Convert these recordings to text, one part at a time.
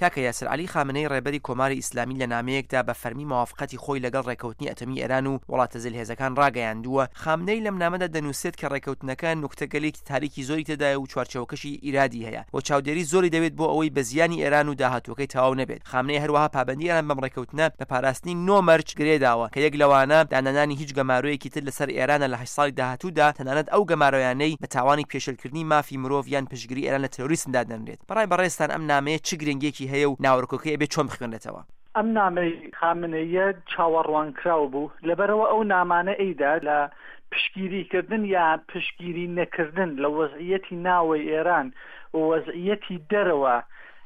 کاکە یاسر عەلی خامنەی ڕێبەری کۆماری ئیسلامی لە نامەیەکدا بە فەرمی موافقەتی خۆی لەگەڵ ڕێکەوتنی ئەتەمی ئێران و وڵاتە جەلهێزەکان ڕاگەیاندووە. خامنەی لەم نامەدا دەنووسێت کە ڕێکەوتنەکە نوکتەگەلێکی تاریکی زۆری تێدایە و چوارچێوەکەشی ئیرادی هەیە و چاودێری زۆری دەوێت بۆ ئەوەی بە زیانی ئێران و داهاتوەکەی تەواو نەبێت. خامنەی هەروەها پابەندی ئێران بەم ڕێکەوتنە بە پاراستنی 9 مەرج گرێداوە کە یەک لەوانە دانانانی هیچ گەمارۆیەکی تر لەسەر ئێرانە لە 8 ساڵی داهاتوودا، تەنانەت ئەو گەمارۆیانەی بە تاوانی پێشێلکردنی مافی مرۆڤ یان پشتگیری ئێران لە تێرۆریسمدا دەنرێت. بەڕای بەڕێستان ئەم نامەیە چ گرنگێکی هەیە و ناوەڕکۆکەی ئەبێ چۆن بخوێنرێتەوە؟ ئەم نامەی خامنەیە چاوەڕوانکراو بوو لەبەرەوە ئەو نامانە ئەیدا لە پشتگیریکردن یا پشتگیری نەکردن لە وەزعیەتی ناوەی ئێران و وەزعیەتی دەرەوە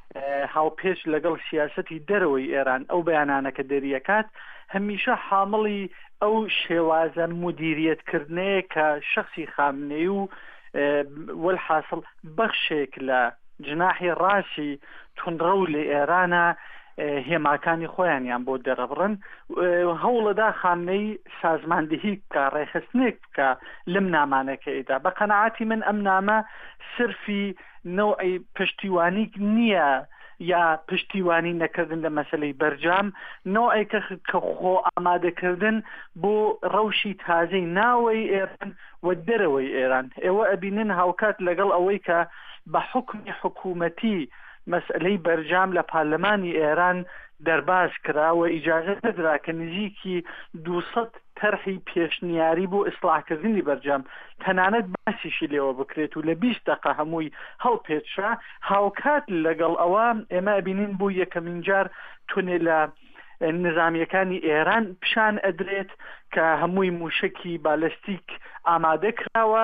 هاوپێچ لەگەڵ سیاسەتی دەرەوەی ئێران ئەو بەیانانەکە دەریەکات هەمیشە حامڵی ئەو شێوازە مدیریەتکردنەیە کە شخصی خامنەی و والحاصل بەخشێک لە جناحی ڕاستی تونڕە لە ئێرانە هێماکانی خۆیانیان بۆ دەرەبڕن هەوڵەدا خامنەی سازماندهی بکە ڕێخستنێک بکە لەم نامانەکەیدا. بە قەنەعاتی من ئەم نامە سرفی نوعی پشتیوانی نییە یا پشتیوانی نەکردن لە مەسلەی بەرجام، نوعێکە کە خۆ ئامادەکردن بۆ ڕەوشی تازەی ناوەی ئێران و دەرەوەی ئێران. ئێوە ئەبینن هاوکات لەگەڵ ئەوەی کە بە حکمی حکوومەتی مەسئلەی بەرجام لە پارلەمانی ئێران دەرباز کرا و ئیجازە نەدرا کە نزیکی 200 تەرحی پێشنیاری بۆ ئیسلاحکردنی بەرجام تەنانەت باسیشی لێوە بکرێت و لە 20 دقە هەمووی هەڵپێچرا. هاوکات لەگەڵ ئەوە ئێمە ئەبینین بۆ یەکەمین جار تونێ لە نظامیەکانی ئێران پیشان ئەدرێت کە هەمووی موشکی بالستیک ئامادە کراوە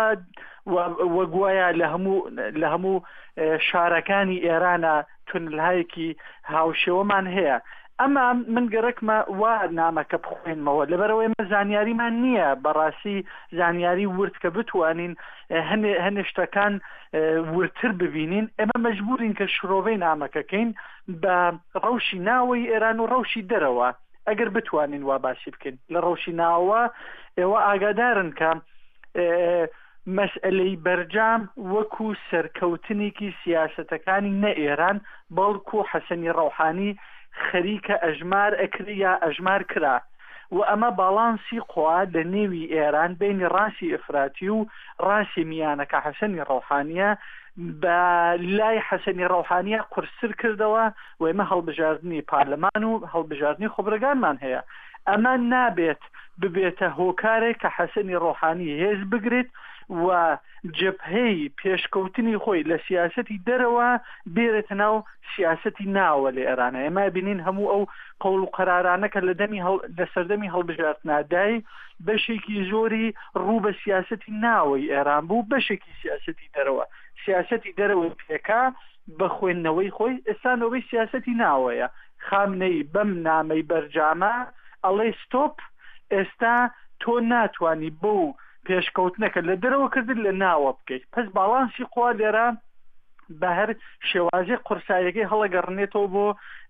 وەگوایە لە هەموو شارەکانی ئێرانە تونلهایەکی هاوشێوەمان هەیە. ئەمە من گەرەکمە وا نامەکە بخوێنمەوە لەبەرەوەی ئێمە زانیاریمان نییە بەڕاستی زانیاری ورد کە بتوانین هەنێ شتەکان ورتر ببینین. ئێمە مەجبورین کە شرۆڤەی نامەکەکەین بە ڕەوشی ناوەی ئێران و ڕەوشی دەرەوە. ئەگەر بتوانین وا باسی بکەین لە ڕەوشی ناوە ئێوە ئاگادارن کە مەسئلەی بەرجام وەکو سەرکەوتنێکی سیاسەتەکانی نە ئێران بەڵکو حەسەنی ڕەوحانی خەریکە ئەژمار ئەکری یا ئەژمار کرا و ئەمە باڵانسی خوا لە نێوی ئێران بینی ڕاستی ئەفراتی و ڕاستی میانەکە حەسەنی ڕەوحانیە بە لای حەسەنی ڕەوحانیە قورسر کردەوە و ئێمە هەڵبژاردننی پارلەمان و هەڵبژاردننی خۆبرەکانمان هەیە. ئەمە نابێت ببێتە هۆکارێک کە حەسەنی ڕەوحانی هێز بگرێت و جبهەی پێشکەوتنی خۆی لە سیاسەتی دەرەوە بێرێتە ناو سیاسەتی ناوە لە ئێرانە. ئێمە بینین هەموو ئەو قەول و قەرارانەکە لە سەردەمی هەڵبژاردنادای بەشێکی زۆری ڕوو بە سیاسەتی ناوەی ئێران بوو، بەشێکی سیاسەتی دەرەوە. سیاسەتی دەرەوەی پێکا بە خوێندنەوەی خۆی ئێستانەوەی سیاسەتی ناوەیە. خامنەی بەم نامەی بەرجامە ئەڵێ ستۆپ، ئێستا تۆ ناتوانی بەو پێشکەوتنەکە لە دەرەوە کردن لە ناوە بکەیت. پس باڵانسی خوا لێرە بە هەر شێوازی قورسایەکەی هەڵەگەڕنێتەوە بۆ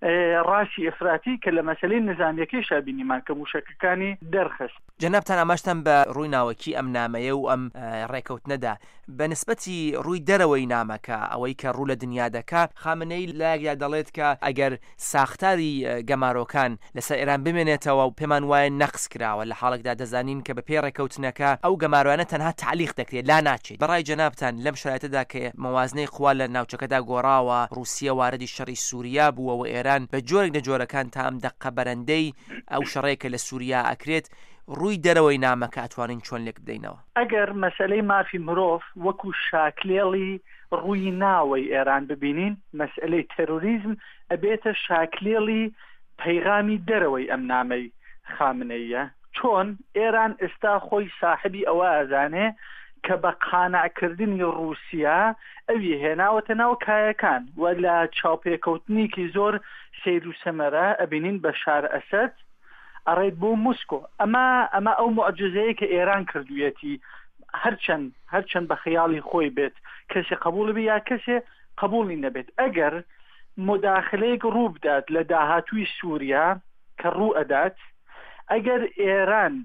ڕاستی ئەفراتی کە لە مەسەلەی نظامیەکەی شابینیمان کە موشەکەکانی دەرخست. جەنابتان ئاماژتان بە ڕووی ناوەکی ئەم نامەیە و ئەم ڕێکەوتنەدا بە نسبەتی ڕووی دەرەوەی نامەکە ئەوەی کە ڕوو لە دنیا دەکا خامنەی لایەکدا دەڵێت کە ئەگەر ساختاری گەمارۆکان لەسەر ئێران بمێنێتەوە و پێمان وایە نەقس کراوە لە حاڵێکدا دەزانین کە بە پێی ڕێکەوتنەکە ئەو گەمارۆیانە تەنها تعلیق دەکرێت لا ناچێت. بەڕای جەنابتان لەم شرایطەدا کە موازنەی خوا لە ناوچەکەدا گۆڕاوە رووسیا واردی شەڕی سووریا بووە و ئێران بە جۆرێک لە جۆرەکان تا ئەم دەقە بەرەندەی ئەو شەڕەیەکە لە سووریا ئەکرێت ڕووی دەرەوەی نامەکە ئەتوانین چۆن لێک بدەینەوە؟ ئەگەر مەسەلەی مافی مرۆڤ وەکو شاکلێڵی ڕووی ناوەی ئێران ببینین، مەسئلەی تەرۆریزم ئەبێتە شاکلێڵی پەیغامی دەرەوەی ئەم نامەی خامنەیە. چۆن ئێران ئێستا خۆی ساحبی ئەوە ئەزانێ کە بە قانعکردنی رووسیا ئەوی هێناوەتە ناو کایەکان و لە چاوپێکەوتنیکی زۆر سیر و سەمەرە ئەبینین بە شار ئەسەد ئەڕێت بۆ موسکۆ. ئەمە ئەو معجزەیە کە ئێران کردویەتی هەرچەند بە خەیاڵی خۆی بێت کەسێ قبول بێ یا کەسێ قبولی نەبێت. ئەگەر مداخلەیەک ڕوو بدات لە داهاتووی سووریا کە ڕوو ئەدات، ئەگەر ئێران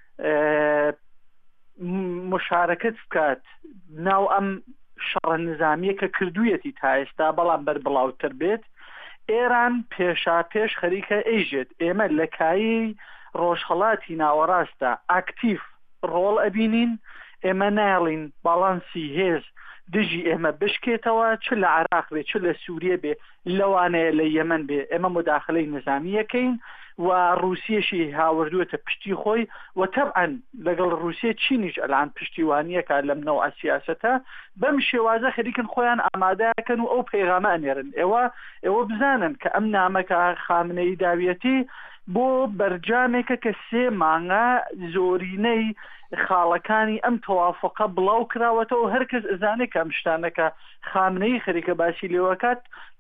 مشارەکەت بکات ناو ئەم شەڕە نظامیە کە کردویەتی تا ئێستا بەڵام بەربڵاوتر بێت، ئێران پێشاپێش خەریکە ئەیژێت ئێمە لە کایی ڕۆژهەڵاتی ناوەڕاستە ئاکتیف ڕۆڵ ئەبینین ئێمە ناڵین باڵانسی هێز دژی ئێمە بشکێتەوە چ لە عراق بێ چ لە سووریە بێ لەوانەیە لە یەمەن بێ ئێمە مداخلەی نظامیەکەین و رووسیەشی هاوردووەتە پشتی خۆی و تەبعەن لەگەڵ رووسیە چینیش ئەلان پشتیوانیەکە لەم نەوع سیاسەتە بەم شێوازە خەریکن خۆیان ئامادەکەن و ئەو پەیغامە ئەنێرن ئێوە بزانن کە ئەم نامەکە خامنەی داویەتی بۆ بەرجامێکە کە 3 مانگە زۆرینەی خاڵەکانی ئەم تەوافقە بڵاو کراوەتەوە هەرکەس ئەزانێت کە ئەم شتانەکە خامنەی خەریکە باسی لێوەکات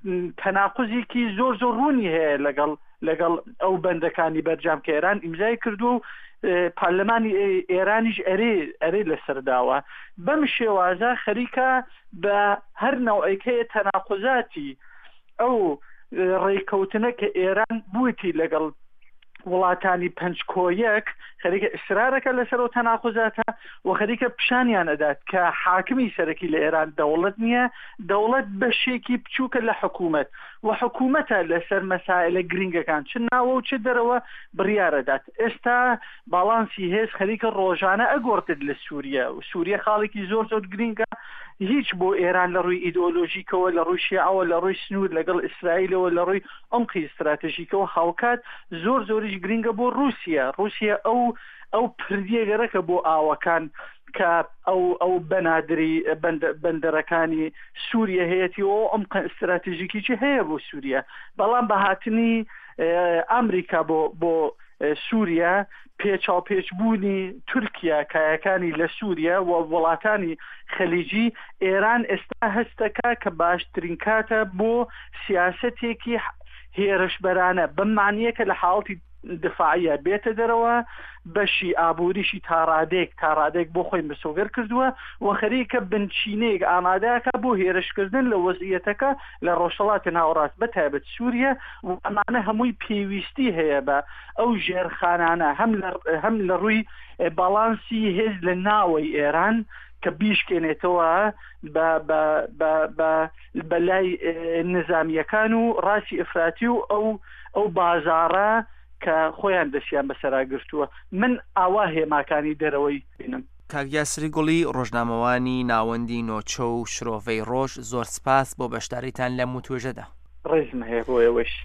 تەناقوزێکی زۆر ڕوونی هەیە لەگەڵ ئەو بەندەکانی بەرجام کە ئێران ئیمزای کردو و پارلەمانی ئێرانیش ئەرێ لەسەرداوە بەم شێوازە خەریکە بە هەر نەوعێکەیە تەناقوزاتی ئەو ڕێکەوتنە کە ئێران بوویتی لەگەڵ وڵاتانی پەنجکۆیەک خەریکە ئیسرارەکە لەسەر و تەناقوزاتە و خەریکە پیشانیان ئەدات کە حاکمی سەرەکی لە ئێران دەوڵەت نییە دەوڵەت بەشێکی بچووکە لە حکوومەت و حکوومەتە لەسەر مەسائلە گرنگەکان چ ناوە و چ دەرەوە بڕیارەدات ئێستا باڵانسی هێز خەریکە ڕۆژانە ئەگۆڕتت لە سووریە و سووریە خاڵێکی زۆر گرنگە هیچ بۆ ئێران لە ڕووی ئیدئۆلۆژیکەوە لە ڕووی شیعەوە لە ڕووی سنوور لەگەڵ ئیسرائیلەوە لە ڕووی عمقی استراتێژیکەوە هاوکات زۆریش گرنگە بۆ رووسیا ئەو پردیەگەرەکە بۆ ئاوەکان کە ئەو بەنادری بەندەرەکانی سووریە هەیەتیەوە عمق استراتێژیکیی هەیە بۆ سووریە بەڵام بە هاتنی ئەمریکا بۆ سووریا پێچاوپێچبوونی تورکیا کایەکانی لە سووریا و وڵاتانی خەلیجی ئێران ئێستا هەستەکە کە باشترین کاتە بۆ سیاسەتێکی هێرشبەرانە بمانیە کە لە حاڵەتی دفاعیە بێتە دەرەوە بەشی ئابووریشی تاڕادێک بۆ خۆی مسۆگەر کردووە و خەریکە بنچینەیەک ئامادەکە بۆ هێرشکردن لە وەزعیەتەکە لە ڕۆژهەڵاتی ناوەڕاست بەتایبەت سووریا و ئەمانە هەمووی پێویستی هەیە بە ئەو ژێرخانانە هەم لە ڕووی باڵانسی هێز لە ناوەی ئێران کە بیشکێنێتەوە بە لای نظامیەکان و ڕاستی ئەفراتی و ئەو بازاڕە کە خۆیان دەستیان بەسەراگرتووە من ئاوا هێماکانی دەرەوەی بینم. کاک یاسری گوڵی ڕۆژنامەوانی ناوەندی نۆچە و شرۆڤەی ڕۆژ زۆر سپاس بۆ بەشداریتان لەم وتوێژەدا. ڕێزم هەیە بۆ ئێوەش.